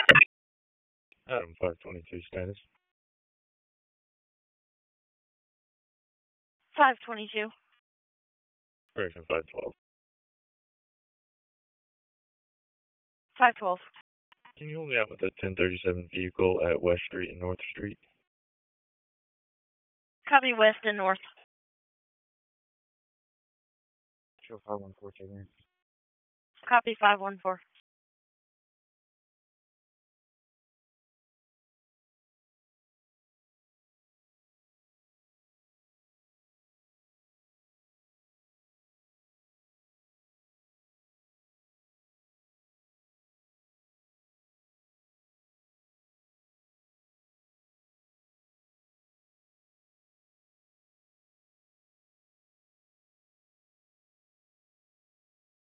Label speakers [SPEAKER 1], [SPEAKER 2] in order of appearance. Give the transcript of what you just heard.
[SPEAKER 1] Item 522 status.
[SPEAKER 2] 522.
[SPEAKER 1] Correction 512.
[SPEAKER 2] 512.
[SPEAKER 1] Can you hold me out with a 1037 vehicle at West Street and North Street?
[SPEAKER 2] Copy west and north.
[SPEAKER 1] Show 514 taking.
[SPEAKER 2] Copy 514.